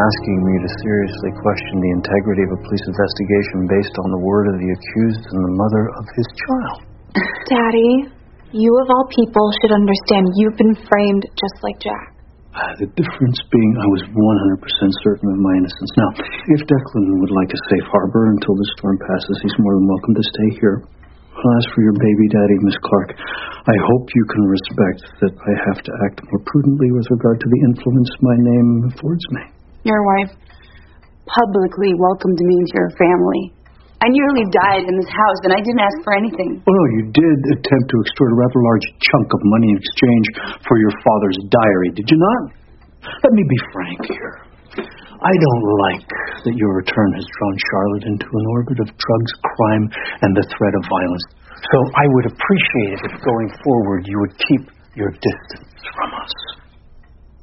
asking me to seriously question the integrity of a police investigation based on the word of the accused and the mother of his child. Daddy, you of all people should understand you've been framed just like Jack. The difference being I was 100% certain of my innocence. Now, if Declan would like a safe harbor until the storm passes, he's more than welcome to stay here. As for your baby daddy, Miss Clark, I hope you can respect that I have to act more prudently with regard to the influence my name affords me. Your wife publicly welcomed me into your family. I nearly died in this house, and I didn't ask for anything. Oh, no, you did attempt to extort a rather large chunk of money in exchange for your father's diary, did you not? Let me be frank here. I don't like that your return has drawn Charlotte into an orbit of drugs, crime, and the threat of violence. So I would appreciate it if going forward you would keep your distance from us.